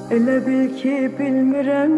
Elə bil ki bilmirəm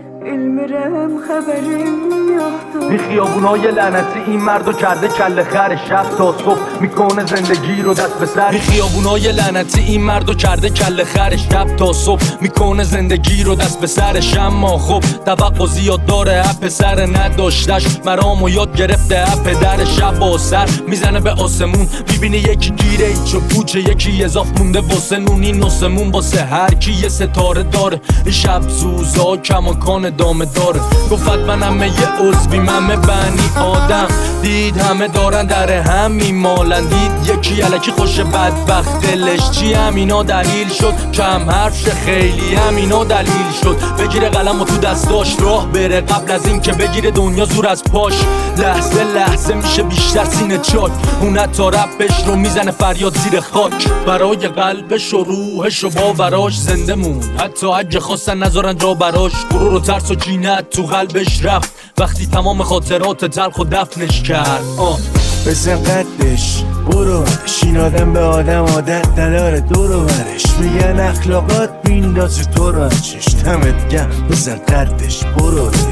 خبریم yoxdur. این خیابونای لعنتی این مردو کرده کله خر شب تا صبح میکنه زندگی رو دست به سر. این خیابونای لعنتی این مردو کرده کله خر شب تا صبح میکنه زندگی رو دست به سرش. اما خب توقع زیاد داره پسر نداشتش مرامو یاد گرفته پدر شب با سر میزنه به آسمون میبینه یکی گیره ایچ و پوچه یکی اضاف مونده واسه نون. این نسمون واسه هر کی یه ستاره داره. این شب زوزا کماکان دامه داره. گفت من همه یه عضویم همه بنی آدم. دید همه دارن در هم میمالن. دید یکی الکی خوش بدبخت دلش چی همینا دلیل شد. کم حرف شه خیلی همینا دلیل شد. بگیره قلم و تو دستاش راه بره قبل از این که بگیره دنیا زور از پاش. لحظه لحظه میشه بیشتر سینه چاک. اون حتی رپش رو میزنه فریاد زیر خاک. برای قلبش و روحش و باوراش زنده مون. حتی اگه خواستن نذارن جا براش. غرور و ترس و کینت تو قلبش رفت وقتی تمام خاطرات تلخ و دفنش کرد. بزن قدش برو برش. این آدم به آدم عادت نداره دور و برش. میگن اخلاقات بیندازه تو رو چش. دمت گرم بزن قدش برو برش.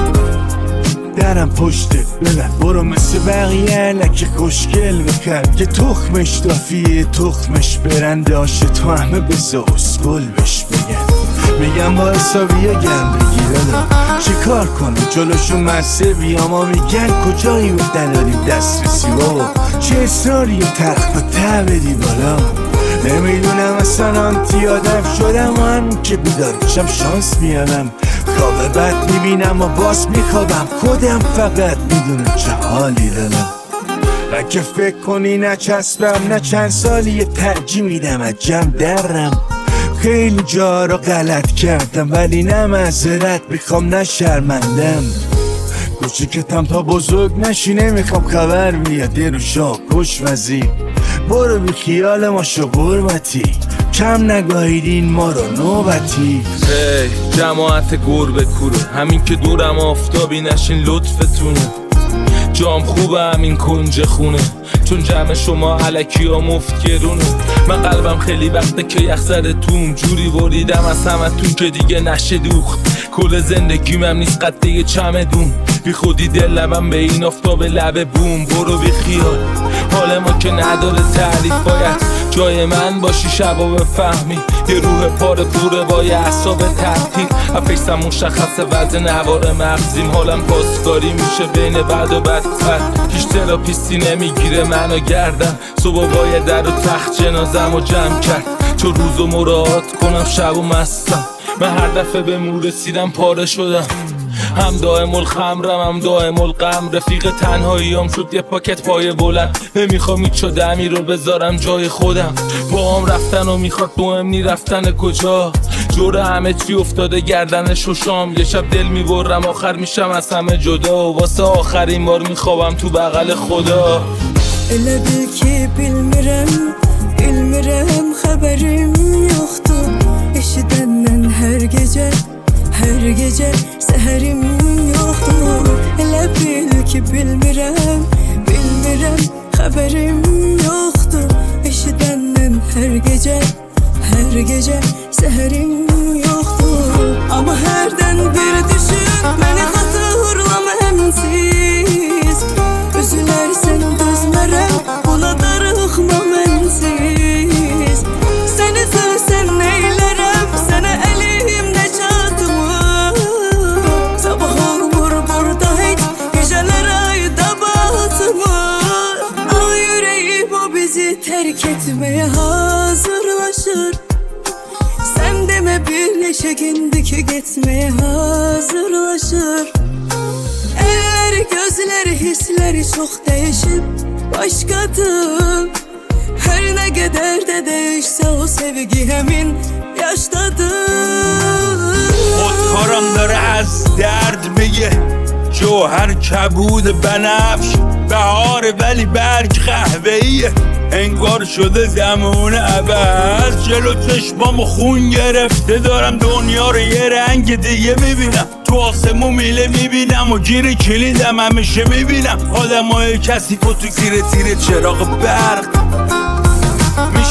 درم پشته ببر برو مثل بقیه لکه خوشگل بکن که تخمش دافیه تخمش برنده آشه. تو همه بزا اسکل بش بگن. میگم با حسابیه گم بگیره چه کار کنی جلوشون مرسه بیا. ما میگن کجایی و دلالیم دسترسی بابا. چه اصراری و ترخ و بدی بالا. نمیدونم اصلا آنتی آدم شدم. من که بیدار بشم شانس میارم. خواب بد میبینم و باز میخوابم. خودم فقط میدونم چه حالی دارم. اگه فکر کنی نچسبم نه چند سالی یه ترجیح میدم از جمع درم. خیلی جا رو غلط کردم ولی نه معذرت میخوام نه شرمندم. کوچیکتم تا بزرگ نشی نمیخوام خبر بیاد یه رو شاه کش وزی. برو بی خیال ما شو قربتی. کم نگاهیدین ما رو نوبتی. جماعت گربه کوره همین که دورم آفتابی نشین لطفتونه. جام خوبه همین کنج خونه چون جمع شما علکی ها مفت گرونه. من قلبم خیلی وقته که یخ زده توم. جوری بریدم از همتون که دیگه نشه دوخت. کل زندگیم هم نیست قد یه چمدون. بی خودی دلم به این آفتاب لبه بوم. برو بی خیال حال ما که نداره تعریف. باید جای من باشی شبا بفهمی. یه روح پاره کوره با یه اعصاب تعطیل. افیسم مشخصه وزن نوار مغزیم. حالم پاسکاری میشه بین بد و بدتر. هیچ تراپیستی نمیگیره منو گردن. صبح باید در و تخت جنازم و جمع کرد. چون روزو مراعات کنم شب و مستم. من هر دفعه به مو رسیدم پاره شدم. هم دائم الخمرم هم دائم الغم. رفیق تنهاییام شد یه پاکت پای بلند. نمیخوام هیچ دمی رو بذارم جای خودم. با هم رفتن و میخواد مهم نی رفتن کجا. جور همه چی افتاده گردن ششام. یه شب دل میبرم آخر میشم از همه جدا. و واسه آخرین بار میخوابم تو بغل خدا. Elə bil ki bilmirəm xəbərim yoxdur. Eşidəndən hər gecə səhərim yoxdur. Elə bil ki bilmirəm xəbərim yoxdur. Eşidəndən hər gecə səhərim yoxdur. Amma hərdən bir düşün məni xatırlama həmsiz. Üzülərsən dözmərəm buna darıxma mənsiz. Səni sevsən neylərəm sənə əlimdə çatmır. Sabah olmur burada heç gecələr ayda batmır. Al yüreğim o bizi tərk etməyə hazırlaşır. Sən demə bir neçə gündür ki getməyə hazırlaşır. Elleri, gözleri, hisleri çok değişip başkadır. Her ne kadar da değişse o sevgi hemin yaştadır. خودکارم داره از درد میگه. جوهر کبود بنفش بهاره ولی برگ قهوه‌ایه. انگار شده زمان عوض. جلو چشمامو خون گرفته دارم دنیا رو یه رنگ دیگه میبینم. تو آسمون میله میبینم و گیر کلیدم همیشه میبینم. آدم های کسی تو زیر چراغ برق میشه باعث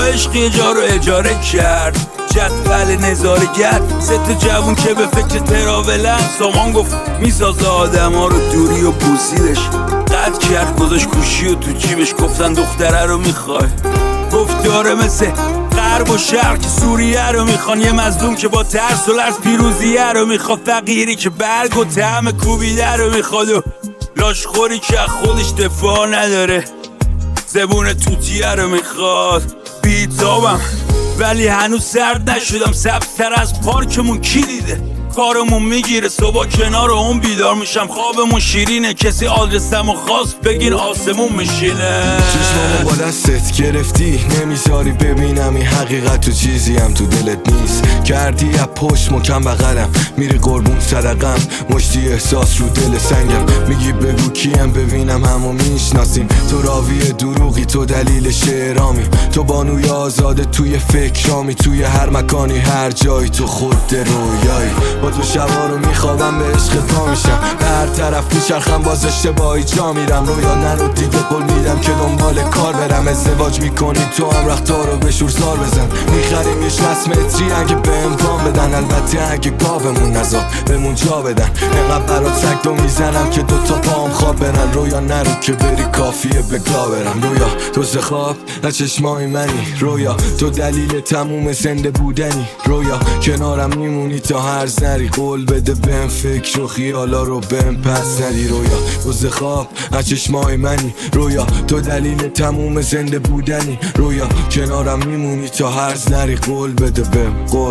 عشق یه جا رو اجاره کرد، جدول نظاره‌گر سه تا جوون که به فکر تراولن. سامان گفت میسازه آدم ها رو، دوری و بوسیدش قد کرد گذاشت گوشی و تو جیبش. گفتن دختره رو میخوای؟ گفت داره مثل غرب و شرق که سوریه رو میخوان، یه مظلوم که با ترس و لرز پیروزیه رو میخواد، فقیری که برگ و طعم کوبیده رو میخواد و لاشخوری که خودش دفاع نداره، زبون توتیه رو میخواد. بیتابم ولی هنوز سرد نشدم، سبزتر از پارکمون کی دیده؟ کارمون میگیره صبح کنار اون بیدار میشم، خوابمون شیرینه کسی آدرسمو خواست بگین آسمون میشینه. چشمامو با دستت گرفتی نمیذاری ببینم این حقیقت تو چیزی هم تو دلت نیست، کردی از پشت مکم بغلم میری قربون صدقم، مشتی احساس رو دل سنگم، میگی بگو کیم ببینم همو میشناسیم، تو راوی دروغی تو دلیل شعرامی، تو بانوی آزاده توی فکرامی، توی هر مکانی هر جایی تو خود رویایی، با تو شبا رو میخوابم به عشق پا میشم، هر طرف میچرخم باز اشتباهی جا میرم، رویا نرو دیگه قول میدم که دنبال کار برم، ازدواج میکنی تو هم رختار رو به شورزار بزن، میخریم یه 60 متری اگه به امکان بدن، البته اگه گاومون نزاد بهمون جا بدن، انقدر برات سگدو میزنم که دوتا پام خواب برن، رویا نرو که بری کافیه به گا برم، رویا تو خواب نه چشمای منی، رویا تو دلیل تموم زنده بودنی، رویا کنارم میمونی تا هر نری، قول بده بهم فکر و خیالا رو بهم پس ندی، رویا تو خواب از چشمای منی، رویا تو دلیل تموم زنده بودنی، رویا کنارم میمونی تا هرز نری، قول bede bem gol.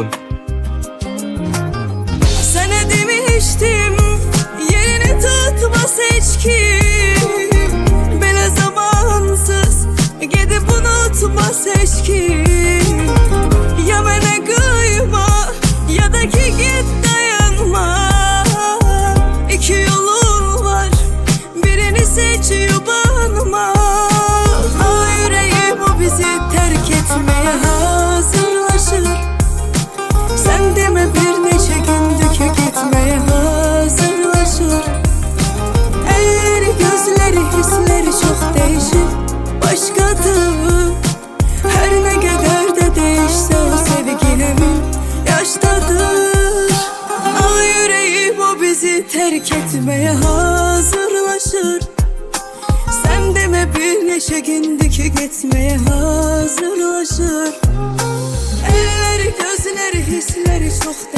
Sana demiştim yerini tutmaz hiç kim, bile zamansız gidip unutmaz hiç kim. Ya bana kıyma ya da ki git dayanma, İki yolun var birini seç yubanma. Al yüreğim o bizi terk etmeye hazırlaşır. Sen deme bir neçe gündür ki gitmeye hazırlaşır. Elleri gözleri hisleri çok değişir, başkadır. Her ne kadar da değişse o sevgilimin yaştadır. Al yüreğim o bizi terk etmeye hazırlaşır. Sen deme bir neçe gündür ki gitmeye hazırlaşır. Elleri gözleri hisleri çok